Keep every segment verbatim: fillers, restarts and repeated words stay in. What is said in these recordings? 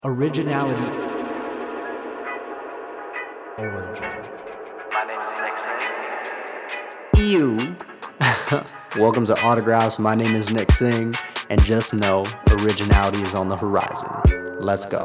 Originality. Origin. My name is Nick Singh. Ew. Welcome to Autographs. My name is Nick Singh, and just know originality is on the horizon. Let's go.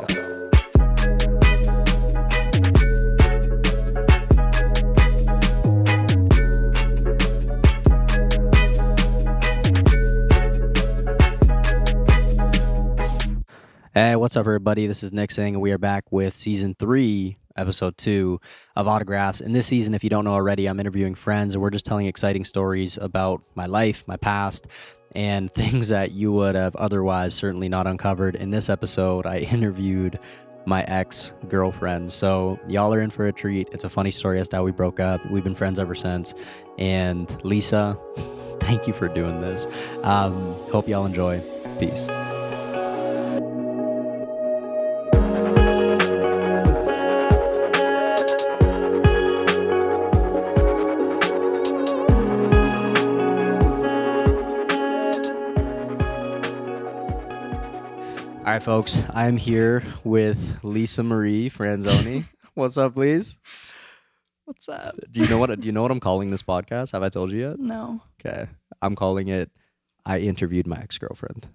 Hey, what's up, everybody? This is Nick Singh, and we are back with season three, episode two of Autographs. In this season, if you don't know already, I'm interviewing friends, and we're just telling exciting stories about my life, my past, and things that you would have otherwise certainly not uncovered. In this episode, I interviewed my ex-girlfriend. So y'all are in for a treat. It's a funny story as to how we broke up. We've been friends ever since. And Lisa, thank you for doing this. Um, hope y'all enjoy. Peace. All right, folks, I'm here with Lisa Marie Franzoni. What's up, please? What's up? Do you know what do you know what I'm calling this podcast? Have I told you yet? No. Okay. I'm calling it I interviewed my ex-girlfriend.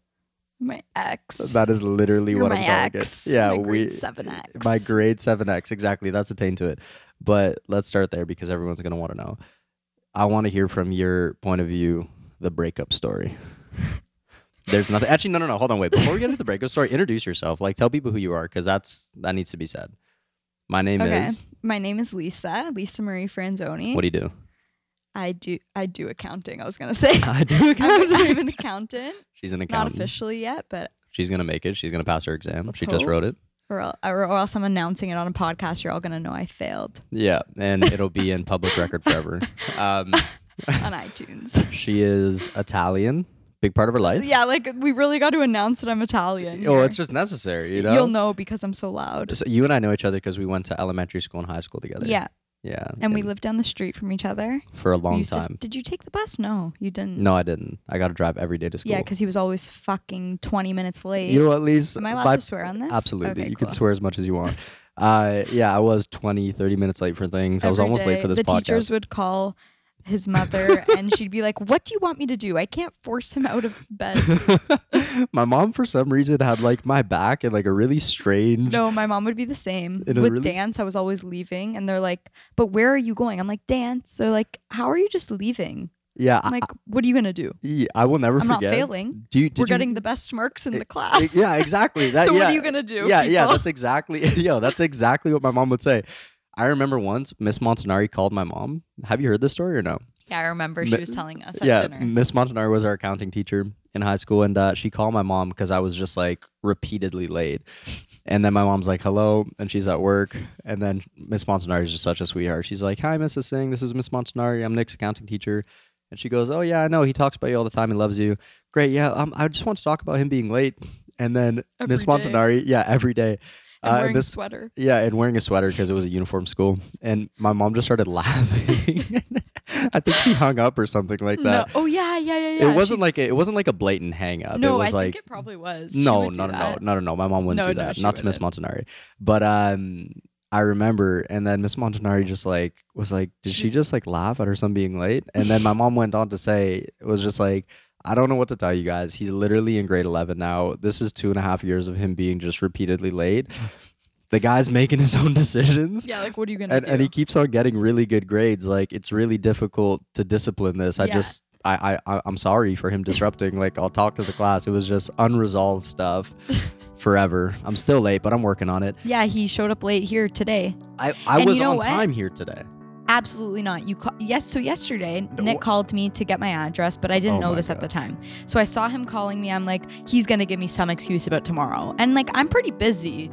My ex. That is literally You're what my I'm calling ex. it. Yeah, my we grade seven X. My grade seven X, exactly. That's attained to it. But let's start there because everyone's going to want to know. I want to hear from your point of view the breakup story. There's nothing. Actually, no, no, no. Hold on, wait. Before we get into the breakup story, introduce yourself. Like, tell people who you are, because that's that needs to be said. My name okay. is. My name is Lisa. Lisa Marie Franzoni. What do you do? I do. I do accounting. I was gonna say. I do accounting. I'm, I'm an accountant. She's an accountant. Not officially yet, but she's gonna make it. She's gonna pass her exam. Let's She just hope. wrote it. or, el- or else I'm announcing it on a podcast. You're all gonna know I failed Yeah, and it'll be in public record forever. Um, on iTunes. she is Italian. Big part of her life. Yeah, like we really got to announce that I'm Italian. Oh, here. it's just necessary, you know. You'll know because I'm so loud. So you and I know each other because we went to elementary school and high school together. Yeah, Yeah. and we lived down the street from each other. for a We long used to- time. did you take the bus? No, you didn't. No, I didn't. I got to drive every day to school. Yeah, because he was always fucking twenty minutes late. you know what, Lise? Am I allowed by- to swear on this? Absolutely. Okay, You cool. can swear as much as you want. Uh, yeah, I was twenty, thirty minutes late for things. I was Every almost late day, for this the podcast. teachers would call his mother and she'd be like, what do you want me to do? I can't force him out of bed. My mom, for some reason, had like my back in like a really strange. No, my mom would be the same. In a With really- dance, I was always leaving and they're like, but where are you going? I'm like, dance. They're like, how are you just leaving? Yeah, I'm I, like, what are you going to do? I, I will never I'm not forget. failing. Do you, did We're you- getting the best marks in I- the class. Yeah, exactly. That, so yeah. what are you going to do? Yeah, yeah, people? that's exactly. Yo, that's exactly what my mom would say. I remember once Miss Montanari called my mom. Have you heard this story or no? Yeah, I remember she Mi- was telling us at yeah, dinner. Miss Montanari was our accounting teacher in high school, and uh, she called my mom because I was just like repeatedly late. And then my mom's like, "Hello," and she's at work. And then Miss Montanari is just such a sweetheart. She's like, "Hi, Missus Singh. This is Miss Montanari. I'm Nick's accounting teacher." And she goes, "Oh yeah, I know. He talks about you all the time. He loves you. Great. Yeah. Um, I just want to talk about him being late." And then Every Miss day. Montanari, yeah, every day. and Uh, wearing Miss- a sweater. Yeah, and wearing a sweater because it was a uniform school. And my mom just started laughing. I think she hung up or something like No. that. Oh yeah, yeah, yeah, yeah. it wasn't She- like a, it wasn't like a blatant hang up. No, it was I like think it probably was. She no, would do no, no, no, that. no, no, no. My mom wouldn't No, do no, that. she Not to Miss wouldn't. Montanari. But um, I remember, and then Miss Montanari just like was like, did she just like laugh at her son being late? And then my mom went on to say it was just like, I don't know what to tell you guys. He's literally in grade eleven now. This is two and a half years of him being just repeatedly late. The guy's making his own decisions. Yeah, like what are you gonna And, do? and he keeps on getting really good grades. Like it's really difficult to discipline this. I Yeah. just I, I I- I'm sorry for him disrupting. Like I'll talk to the class. It was just unresolved stuff forever. I'm still late, but I'm working on it. Yeah, he showed up late here today. I, I And was you know on what? time here today. Absolutely not. You ca- yes. So yesterday, No, Nick wh- called me to get my address, but I didn't Oh know my this at God. the time. So I saw him calling me. I'm like, he's gonna give me some excuse about tomorrow, and like I'm pretty busy,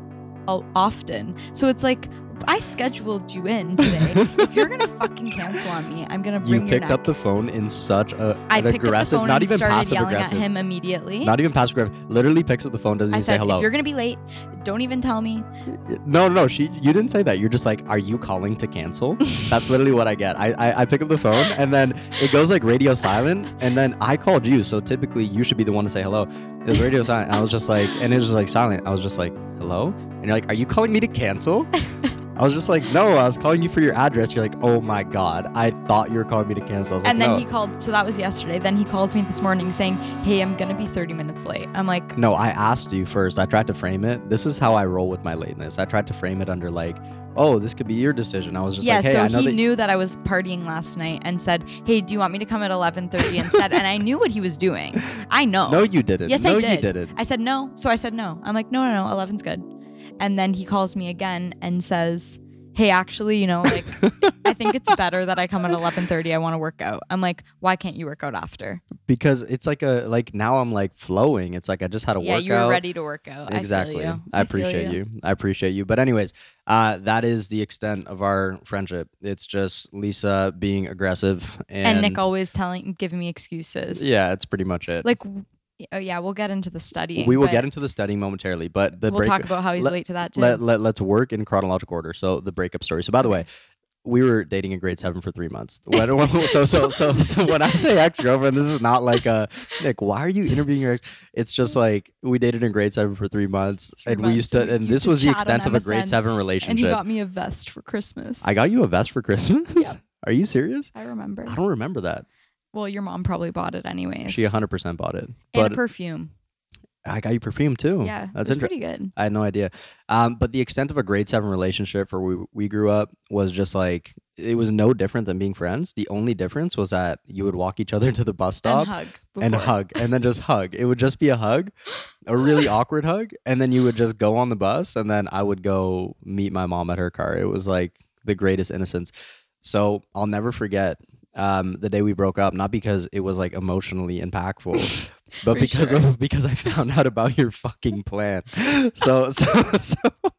o- often. So it's like I scheduled you in today. If you're gonna fucking cancel on me, I'm gonna bring You your picked neck. up the phone in such a I an picked up the aggressive, phone not and even started passive yelling aggressive, at him immediately. not even passive aggressive. Literally picks up the phone, doesn't I even say said, hello. if you're gonna be late, don't even tell me. No, no, no. She, you didn't say that. You're just like, are you calling to cancel? That's literally what I get. I, I, I pick up the phone and then it goes like radio silent, and then I called you, so typically you should be the one to say hello. It was radio silent. I was just like, and it was just like silent. I was just like, hello? And you're like, are you calling me to cancel? I was just like, no, I was calling you for your address. You're like, oh my God, I thought you were calling me to cancel. I was And like, then no. he called, so that was yesterday. Then he calls me this morning saying, hey, I'm going to be thirty minutes late. I'm like, No, I asked you first. I tried to frame it. This is how I roll with my lateness. I tried to frame it under like, oh, this could be your decision. I was just yeah, like, hey, so I know he that knew that I was partying last night and said, hey, do you want me to come at eleven thirty instead? And I knew what he was doing. I know. No, you didn't. Yes, no, I did. you didn't. I said no. So I said no. I'm like, no, no, no, eleven's good. And then he calls me again and says, hey, actually, you know, like, I think it's better that I come at eleven thirty. I want to work out. I'm like, why can't you work out after? Because it's like a, like now I'm like flowing. It's like I just had a Yeah, workout. you were ready to work out. Exactly. I, feel you. I, I feel appreciate you. I appreciate you. But anyways, uh, that is the extent of our friendship. It's just Lisa being aggressive and, And Nick always telling, giving me excuses. Yeah, it's pretty much it. Like, oh yeah, we'll get into the study. we will get into the studying momentarily, but the We'll break, talk about how he's let- late to that too. let, let, let's work in chronological order. So the breakup story. So by the way, we were dating in grade seven for three months. When, when- so, so, so, so when I say ex-girlfriend, this is not like a, Nick, why are you interviewing your ex? It's just like we dated in grade seven for three months. Three and we months, used to, and we and used this to was the chat on extent of a grade M S N, seven and he relationship. got me a vest for Christmas. I got you a vest for Christmas? Yep. Are you serious? I remember. I don't remember that. Well, your mom probably bought it anyways. She one hundred percent bought it. and But a perfume. I got you perfume too. Yeah, That's it was interesting. pretty good. I had no idea. Um, but the extent of a grade seven relationship for we we grew up was just like it was no different than being friends. The only difference was that you would walk each other to the bus stop And hug. and before. hug and then just hug. It would just be a hug, a really awkward hug, and then you would just go on the bus and then I would go meet my mom at her car. It was like the greatest innocence. So I'll never forget um, the day we broke up, not because it was like emotionally impactful, but For because sure. of, because I found out about your fucking plan. So so so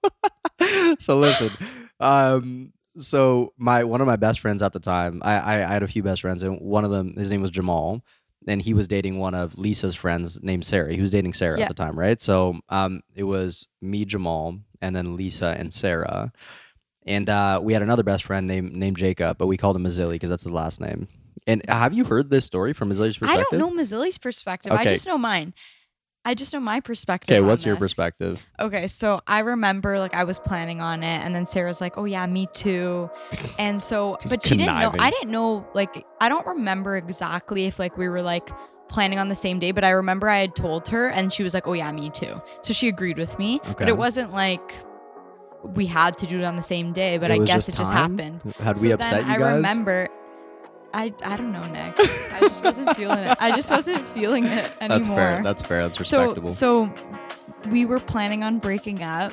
so listen. Um, so my one of my best friends at the time, I, I I had a few best friends, and one of them, his name was Jamal, and he was dating one of Lisa's friends named Sarah. He was dating Sarah Yeah. at the time, right? So um, it was me, Jamal, and then Lisa and Sarah. And uh, we had another best friend named named Jacob, but we called him Mazzilli because that's his last name. And have you heard this story from Mazzilli's I perspective? don't know Mazzilli's perspective. I Okay. just know mine. I just know my perspective. Okay, on what's your this. perspective? Okay, so I remember like I was planning on it, and then Sarah's like, "Oh yeah, me too," and so, Just but she didn't know. conniving. I didn't know. Like, I don't remember exactly if like we were like planning on the same day, but I remember I had told her, and she was like, "Oh yeah, me too." So she agreed with me, Okay. but it wasn't like we had to do it on the same day. But It I was guess just it just time? happened. Had So we then upset you I guys? remember. I, I don't know, Nick. I just wasn't feeling it. I just wasn't feeling it anymore. That's fair. That's fair. That's So, respectable. so we were planning on breaking up.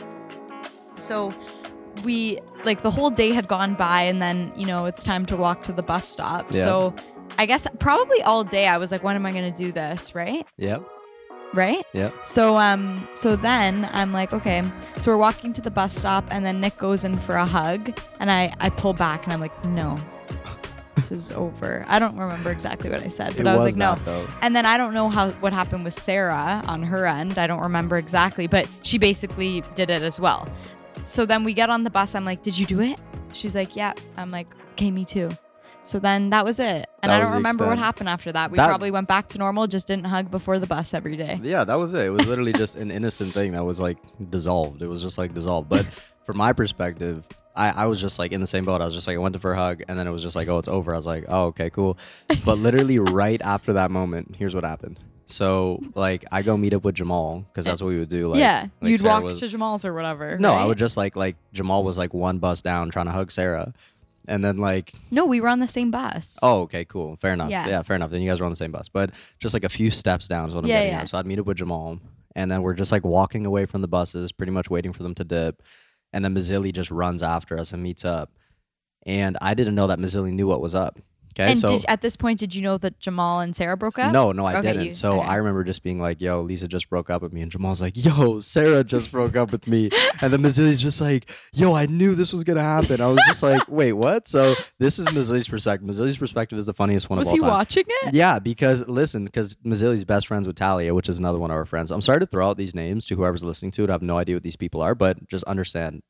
So we like the whole day had gone by, and then you know it's time to walk to the bus stop. Yeah. So I guess probably all day I was like, when am I gonna do this? Right? Yep. Right? Yep. So um so then I'm like, okay. So we're walking to the bus stop, and then Nick goes in for a hug, and I I pull back and I'm like, no. This is over. I don't remember exactly what I said, but It I was, was like, no. that, though. And then I don't know how what happened with Sarah on her end. I don't remember exactly, but she basically did it as well. So then we get on the bus. I'm like, did you do it? She's like, yeah. I'm like, okay, me too. So then that was it. And That I was don't the remember what extent. happened after that. We That- probably went back to normal, just didn't hug before the bus every day. Yeah, that was it. It was literally just an innocent thing that was like dissolved. It was just like dissolved. But from my perspective, I, I was just like in the same boat. I was just like, I went to for a hug, and then it was just like, oh, it's over. I was like, oh, okay, cool. But literally right after that moment, here's what happened. So like I go meet up with Jamal because that's what we would do. Like, yeah, like you'd Sarah walk was- to Jamal's or whatever. No, I right? would just like like Jamal was like one bus down trying to hug Sarah, and then like No, we were on the same bus. oh, okay, cool, fair enough. Yeah. Yeah, fair enough. Then you guys were on the same bus, but just like a few steps down is what I'm Yeah, getting yeah. at. So I'd meet up with Jamal, and then we're just like walking away from the buses, pretty much waiting for them to dip, and then Mazzilli just runs after us and meets up, and I didn't know that Mazzilli knew what was up. Okay, and so did, at this point, did you know that Jamal and Sarah broke up? no, no, I Okay, didn't. you- so okay. I remember just being like, "Yo, Lisa just broke up with me," and Jamal's like, "Yo, Sarah just broke up with me," and then Mazzilli's just like, "Yo, I knew this was gonna happen." I was just like, "Wait, what?" So this is Mazzilli's perspective. Mazzilli's perspective is the funniest one Was of all he time. watching it? Yeah, because listen, because Mazzilli's best friends with Talia, which is another one of our friends. I'm sorry to throw out these names to whoever's listening to it. I have no idea what these people are, but just understand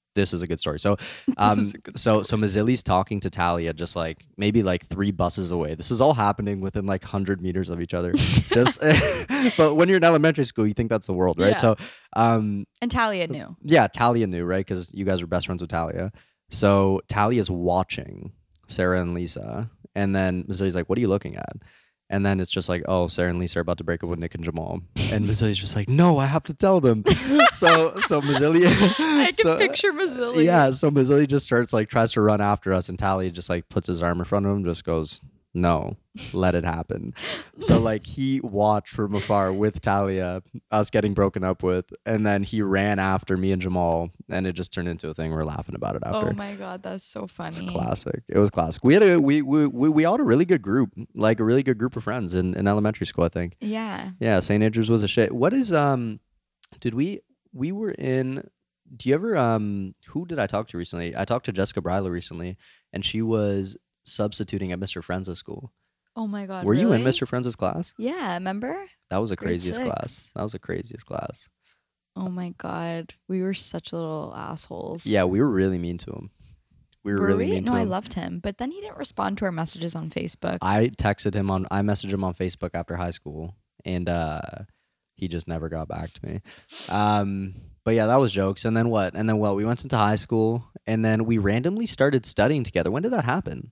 this is a good story. So, um, is a good so so Mazzilli's talking to Talia just like maybe like three buses away. This is all happening within like one hundred meters of each other. Just, but when you're in elementary school, you think that's the world, right? Yeah. So, um, And Talia knew. yeah, Talia knew, right? Because you guys were best friends with Talia. So Talia's watching Sarah and Lisa, and then Mazzilli's like, "What are you looking at?" And then it's just like, "Oh, Sarah and Lisa are about to break up with Nick and Jamal," and Mazzilli's just like, "No, I have to tell them." so so Mazzilli, I can so, picture Mazzilli. yeah. So Mazzilli just starts like tries to run after us, and Talia just like puts his arm in front of him, just goes, "No, let it happen." So like he watched from afar with Talia, us getting broken up with, and then he ran after me and Jamal, and it just turned into a thing. We're laughing about it after. Oh my god, that's so funny. It's classic. It was classic. We had a we we we, we all had a really good group, like a really good group of friends in, in elementary school, I think. Yeah. Yeah, Saint Andrews was a shit. What is um did we we were in do you ever um who did I talk to recently? I talked to Jessica Bryler recently, and she was substituting at Mister Friends' school. Oh my god. Were you in really? Mister Friends' class? Yeah, remember? That was the Grade craziest six. class. That was the craziest class. Oh my god. We were such little assholes. Yeah, we were really mean to him. We were, Were really we? mean No, to I him. loved him. But then he didn't respond to our messages on Facebook. I texted him on I messaged him on Facebook after high school, and uh he just never got back to me. Um but yeah, that was jokes. And then what? And then what? We went into high school, and then we randomly started studying together. When did that happen?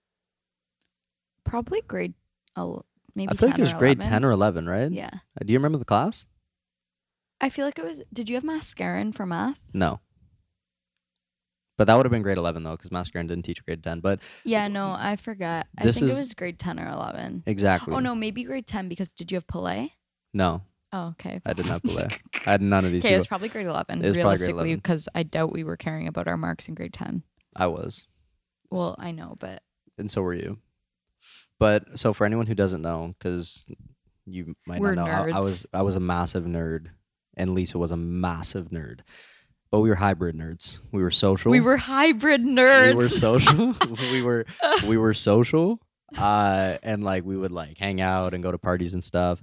Probably grade el- maybe I feel like it ten was or grade eleven. ten or eleven, right? Yeah. Uh, Do you remember the class? I feel like it was did you have mascarin for math? No. But that would have been grade eleven though, because Mascarin didn't teach grade ten. But Yeah, no, I forgot. I This think is- it was grade ten or eleven. exactly. Oh no, maybe grade ten because did you have Palais? No, Oh, okay. I didn't have Palais. I had none of these Okay, it people. was probably grade eleven, It was probably grade realistically, eleven. because I doubt we were caring about our marks in grade ten. I was. Well, I know, but And so were you. But so for anyone who doesn't know, because you might We're not know, I, I nerds. was I was a massive nerd, and Lisa was a massive nerd. But we were hybrid nerds. We were social. we were hybrid nerds. We were social. we were we were social. Uh, and like we would like hang out and go to parties and stuff.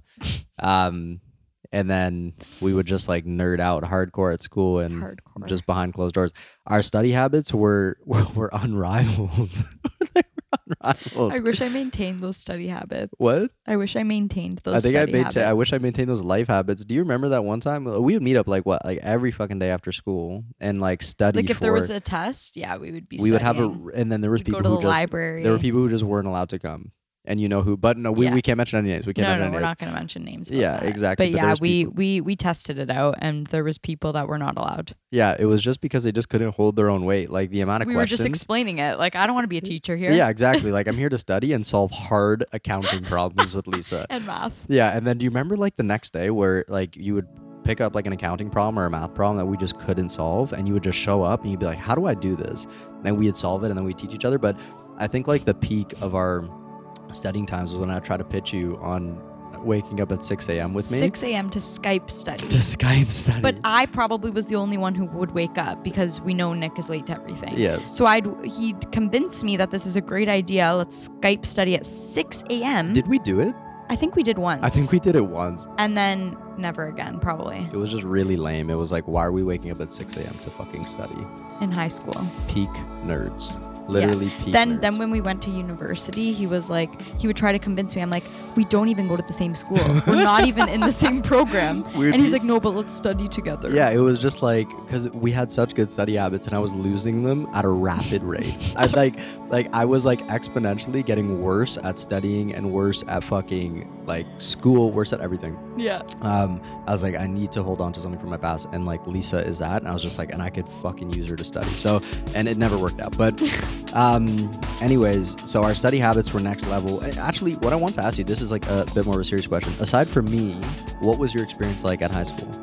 Um, and then we would just like nerd out hardcore at school and Hardcore. just behind closed doors. Our study habits were were, were unrivaled. they were unrivaled. I wish I maintained those study habits. What? I wish I maintained those I think I study maintain. habits. I wish I maintained those life habits. Do you remember that one time we would meet up like what, like every fucking day after school and like study? Like if for, there was a test, yeah, we would be we would have studying. a, and then there was We'd people go to who the just library. there were people who just weren't allowed to come, and you know who. But no, we, Yeah. we can't mention any names. We can't No, mention no, any we're names. not going to mention names. about Yeah, that. exactly, But but yeah, there's we, people- we we tested it out, and there was people that were not allowed. Yeah, it was just because they just couldn't hold their own weight. Like the amount of We were questions. just explaining it. Like I don't want to be a teacher here. Yeah, exactly. Like I'm here to study and solve hard accounting problems with Lisa. And math. Yeah, and then do you remember like the next day where like you would pick up like an accounting problem or a math problem that we just couldn't solve, and you would just show up and you'd be like, "How do I do this?" And we'd solve it, and then we'd teach each other. But I think like the peak of our studying times was when I tried to pitch you on waking up at six a.m. with me six a.m. to Skype study. to Skype study. But I probably was the only one who would wake up because we know Nick is late to everything. yes. So I'd he'd convince me that this is a great idea. Let's Skype study at six a.m. Did we do it? I think we did once. I think we did it once. And then never again, probably It was just really lame. It was like, why are we waking up at six a.m. to fucking study? in high school. Peak nerds. Literally peak Then nerds. then when we went to university, he was like, he would try to convince me. I'm like, we don't even go to the same school. We're not even in the same program. We'd and he's be- like, no, but let's study together. Yeah, it was just like because we had such good study habits, and I was losing them at a rapid rate. I like, like I was like exponentially getting worse at studying and worse at fucking like school, worse at everything. Yeah. Um, I was like, I need to hold on to something from my past, and like Lisa is that, and I was just like, and I could fucking use her to study. So, and it never worked out. But, um, anyways, so our study habits were next level. Actually, what I want to ask you, this is like a bit more of a serious question. Aside from me, what was your experience like at high school?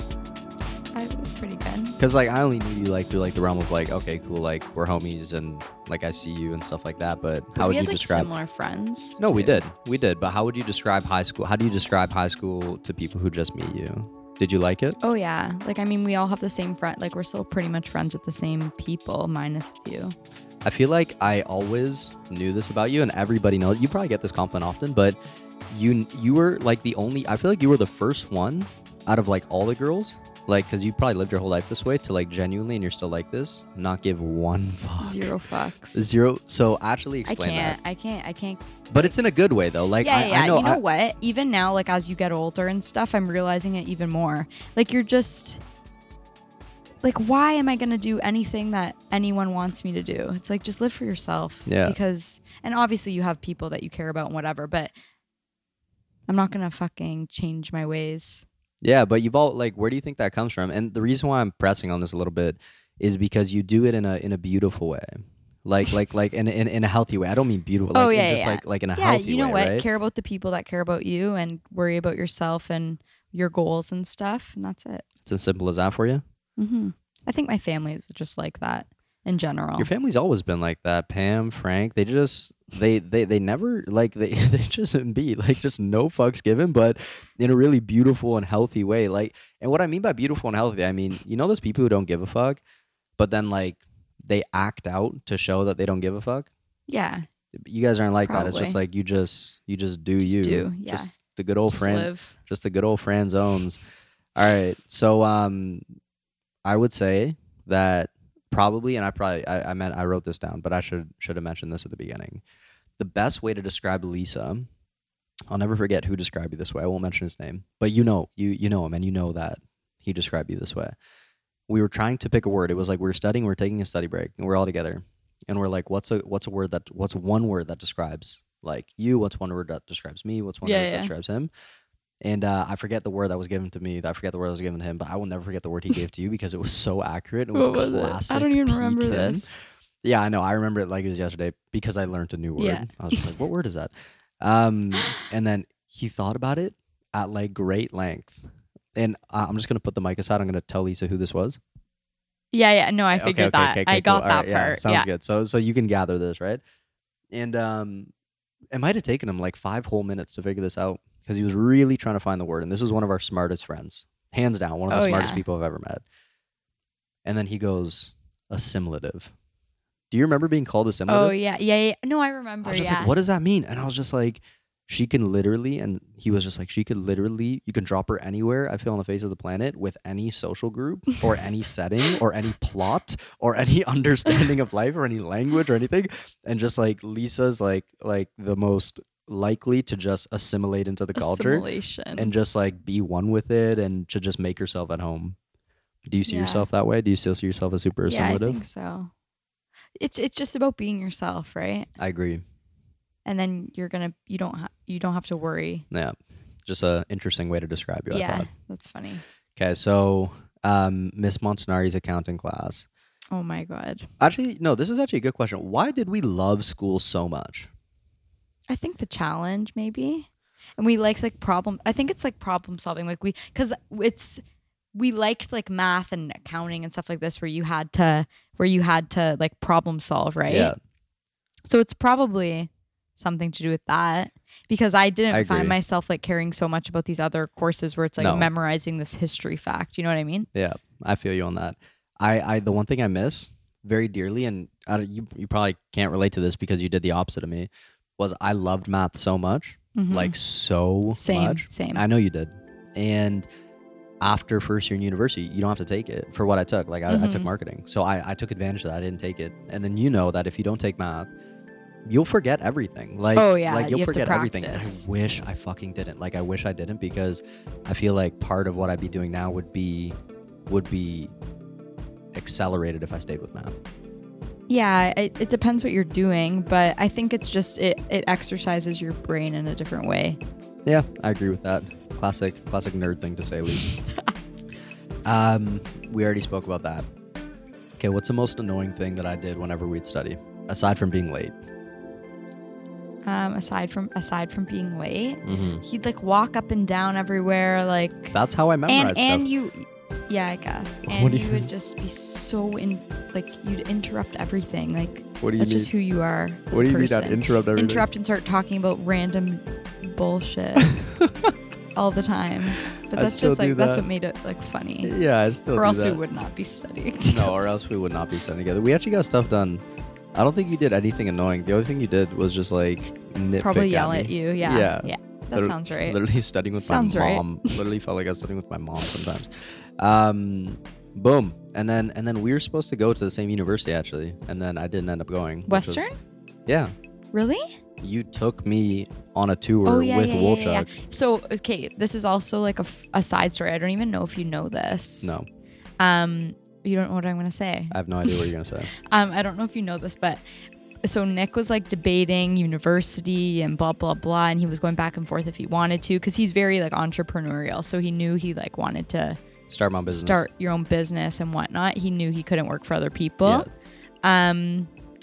I was pretty good. Because like I only knew you like through like the realm of like, okay, cool, like we're homies and like I see you and stuff like that. But But how would we had you like describe? similar friends. No, we too. did, we did. But how would you describe high school? How do you describe high school to people who just meet you? Did you like it? Oh yeah. Like I mean, we all have the same friend. Like we're still pretty much friends with the same people, minus a few. I feel like I always knew this about you, and everybody knows. You probably get this compliment often, but you you were like the only. I feel like you were the first one out of like all the girls, Like, because you probably lived your whole life this way to like genuinely, and you're still like this, not give one fuck. Zero fucks. Zero. So actually I explain can't. that. I can't. I can't. But it's in a good way though. Like, yeah, I, yeah. I know. You know I, what? Even now, like as you get older and stuff, I'm realizing it even more. Like you're just like, why am I gonna do anything that anyone wants me to do? It's like just live for yourself. Yeah. Because and obviously you have people that you care about and whatever, but I'm not gonna fucking change my ways. Yeah, but you've all like, where do you think that comes from? And the reason why I'm pressing on this a little bit is because you do it in a in a beautiful way, like like like in in, in a healthy way. I don't mean beautiful. Like, Oh, yeah, in just yeah. like like in a Yeah, healthy you know way, what? right? Care about the people that care about you and worry about yourself and your goals and stuff, and that's it. It's as simple as that for you. hmm I think my family is just like that in general. Your family's always been like that. Pam, Frank, they just they they they never like they they just be like just no fucks given, but in a really beautiful and healthy way. Like, and what I mean by beautiful and healthy, I mean, you know those people who don't give a fuck, but then like they act out to show that they don't give a fuck. Yeah. You guys aren't like that. It's Probably. just like you just you just do Just you. do, yeah. Just the good old Just friend. live. Just the good old friend zones. All right. So um I would say that probably, and I probably I, I meant I wrote this down, but I should should have mentioned this at the beginning. The best way to describe Lisa, I'll never forget who described you this way. I won't mention his name, but you know, you you know him, and you know that he described you this way. We were trying to pick a word. It was like we were studying, we we're taking a study break, and we're all together, and we're like, what's a what's a word that what's one word that describes like you? What's one word that describes me? What's one Yeah, word yeah. that describes him? And uh, I forget the word that was given to me. I forget the word that was given to him, but I will never forget the word he gave to you because it was so accurate. It was What was it? classic. I don't even peak remember him. this. Yeah, I know. I remember it like it was yesterday because I learned a new word. Yeah. I was just like, what word is that? Um, and then he thought about it at like great length. And uh, I'm just going to put the mic aside. I'm going to tell Lisa who this was. Yeah, yeah. No, I Okay, figured okay, that. okay, okay, I got cool. All that right, yeah, part. sounds Yeah. good. So, so you can gather this, right? And um, it might have taken him like five whole minutes to figure this out because he was really trying to find the word. And this was one of our smartest friends, hands down, one of the Oh, smartest yeah. people I've ever met. And then he goes, assimilative. Do you remember being called assimilative? Oh yeah, yeah, yeah. No, I remember. I was just yeah. like, what does that mean? And I was just like, she can literally, and he was just like, she could literally, you can drop her anywhere, I feel, on the face of the planet with any social group or any setting or any plot or any understanding of life or any language or anything. And just like Lisa's like, like the most likely to just assimilate into the culture Assimilation. and just like be one with it and to just make yourself at home. Do you see Yeah. yourself that way? Do you still see yourself as super yeah, I assimilative? think so. It's it's just about being yourself, right? I agree. And then you're gonna you don't ha- you don't have to worry. Yeah. Just a interesting way to describe you, I yeah, thought. that's funny. Okay, so um, Miss Montanari's accounting class. Oh my god. Actually, no, this is actually a good question. Why did we love school so much? I think the challenge maybe, and we liked like problem. I think it's like problem solving. Like we because it's we liked like math and accounting and stuff like this where you had to where you had to like problem solve, right? Yeah, So it's probably something to do with that because I didn't I find agree. myself like caring so much about these other courses where it's like No. memorizing this history fact. You know what I mean? yeah, I feel you on that. I, I the one thing I miss very dearly, and I, don't- you you probably can't relate to this because you did the opposite of me, was I loved math so much, Mhm. like so Same, much. same. I know you did, and after first year in university, you don't have to take it for what I took. Like I, I took Mhm. marketing, so I, I took advantage of that. I didn't take it, and then you know that if you don't take math, you'll forget everything. Like Oh, yeah, like you'll you have to forget everything. And I practice. wish I fucking didn't. Like I wish I didn't because I feel like part of what I'd be doing now would be would be accelerated if I stayed with math. Yeah, it, it depends what you're doing, but I think it's just it it exercises your brain in a different way. Yeah, I agree with that. Classic, classic nerd thing to say, Lee. um, we already spoke about that. Okay, what's the most annoying thing that I did whenever we'd study, aside from being late? Um, aside from aside from being late, Mm-hmm. he'd like walk up and down everywhere, like That's how I and memorize and stuff. you, yeah, I guess, What and do you, you- would just be so in like you'd interrupt everything, like What do you that's mean? just who you are. As What do a you mean? I'd person. interrupt everything? Interrupt and start talking about random bullshit all the time. But I that's still just do like that's that. what made it like funny. Yeah, I still Or do else we that. would not be studying. No, or else we would not be studying together. We actually got stuff done. I don't think you did anything annoying. The only thing you did was just like nitpick Probably yell at, at me. you. Yeah. Yeah. Yeah. That Literally- sounds right. Literally studying with Sounds my right. mom. Literally felt like I was studying with my mom sometimes. Um, boom. And then and then we were supposed to go to the same university actually, and then I didn't end up going. which was- Western? yeah. Really? You took me on a tour Oh, yeah, with yeah, yeah, Wolchuk. yeah, yeah. So, okay, this is also like a, f- a side story. I don't even know if you know this. No, Um, you don't know what I'm gonna say. I have no idea what you're gonna say. Um, I don't know if you know this, but so Nick was like debating university and blah blah blah, and he was going back and forth if he wanted to, because he's very like entrepreneurial. So he knew he like wanted to Start my business. start your own business and whatnot. He knew he couldn't work for other people. Um,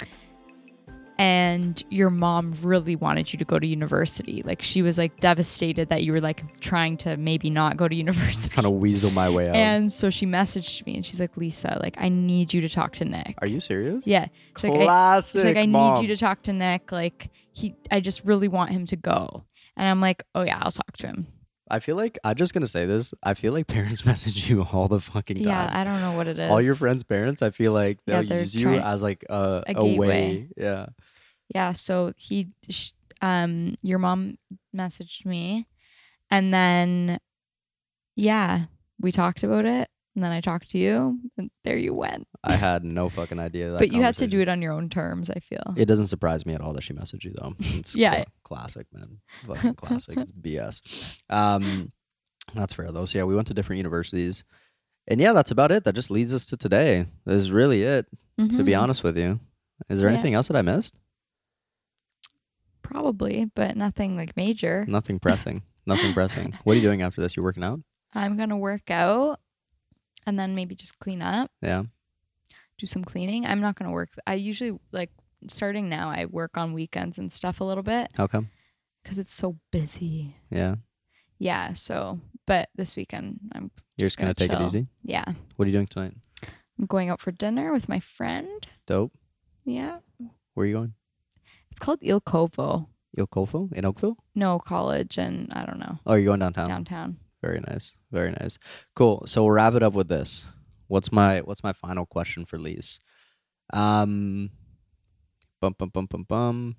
and your mom really wanted you to go to university. Like she was like devastated that you were like trying to maybe not go to university. Kind of weasel my way out. And so she messaged me and she's like, Lisa, like I need you to talk to Nick. Are you serious? Yeah. She's like, I, Classic. she's like, I mom. need you to talk to Nick. Like he, I just really want him to go. And I'm like, oh yeah, I'll talk to him. I feel like I'm just gonna say this. I feel like parents message you all the fucking time. Yeah, I don't know what it is. all your friends' parents. I feel like Yeah, they'll they're use you trying- as like a, a a, way. gateway. Yeah. Yeah. So he, sh- um, your mom messaged me, and then, yeah, we talked about it, and then I talked to you, and there you went. I had no fucking idea. That But you had to do conversation. it on your own terms. I feel. It doesn't surprise me at all that she messaged you though. It's Yeah. cla- classic, man. Fucking classic. It's B S. Um, that's fair though. So yeah, we went to different universities, and yeah, that's about it. That just leads us to today. That is really it. To be Mhm. honest with you, is there Yeah. anything else that I missed? Probably, but nothing like major. Nothing pressing. Nothing pressing. What are you doing after this? You working out? I'm gonna work out, and then maybe just clean up. Yeah. Do some cleaning. I'm not going to work. I usually like starting now, I work on weekends and stuff a little bit How come? because it's so busy. Yeah. Yeah. So, but this weekend, I'm You're just gonna, take chill. it easy. Yeah. What are you doing tonight? I'm going out for dinner with my friend. Dope. Yeah. Where are you going? It's called Il Covo. Ilkofo in Oakville? No, college and I don't know, Oh, you're going downtown. downtown. Very nice. Very nice. Cool. So we'll wrap it up with this. What's my what's my final question for Lise? Um bum bum bum bum bum.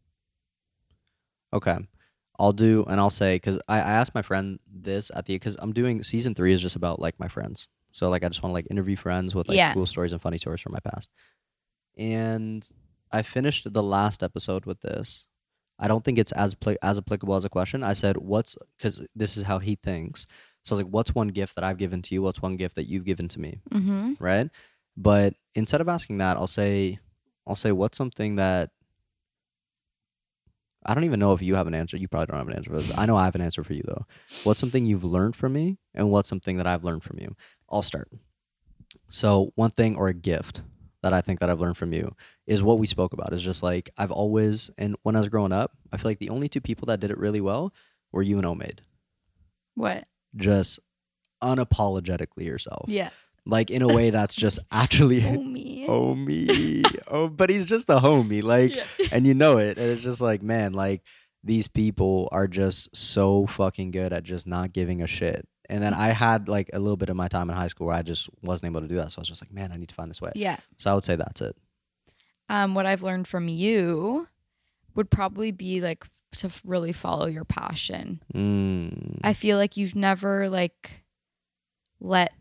Okay. I'll do and I'll say because I, I asked my friend this at the because I'm doing season three is just about like my friends. So like I just want to like interview friends with like Yeah. cool stories and funny stories from my past. And I finished the last episode with this. I don't think it's as pl- as applicable as a question. I said, "What's?" Because this is how he thinks. So I was like, "What's one gift that I've given to you? What's one gift that you've given to me?" Mm-hmm. Right? But instead of asking that, I'll say, "I'll say, what's something that I don't even know if you have an answer. You probably don't have an answer for this. I know I have an answer for you though. What's something you've learned from me, and what's something that I've learned from you?" I'll start. So one thing or a gift that I think that I've learned from you is what we spoke about. Is just like I've always, and when I was growing up, I feel like the only two people that did it really well were you and Omid. What? Just unapologetically yourself. Yeah. Like in a way that's just actually Oh, me. homie. Oh, but he's just a homie. Like, Yeah. and you know it. And it's just like, man, like these people are just so fucking good at just not giving a shit. And then I had like a little bit of my time in high school where I just wasn't able to do that. So I was just like, man, I need to find this way. Yeah. So I would say that's it. Um, what I've learned from you would probably be like to f- really follow your passion. Mm. I feel like you've never like let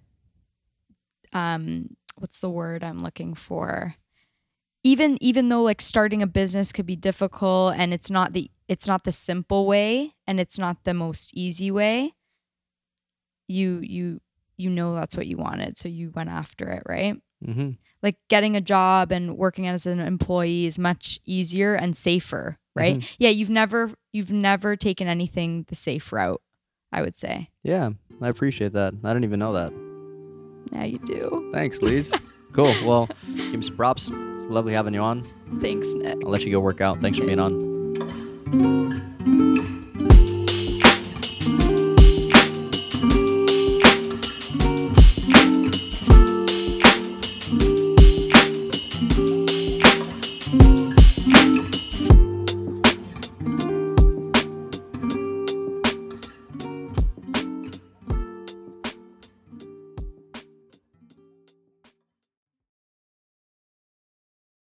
um what's the word I'm looking for? Even even though like starting a business could be difficult and it's not the it's not the simple way and it's not the most easy way. You you you know that's what you wanted, so you went after it, right? Mm-hmm. Like getting a job and working as an employee is much easier and safer, right? Mhm. Yeah, you've never you've never taken anything the safe route, I would say. Yeah, I appreciate that. I didn't even know that. Yeah, you do. Thanks, Lise. Cool. Well, give me some props. It's lovely having you on. Thanks, Nick. I'll let you go work out. Thanks for being on.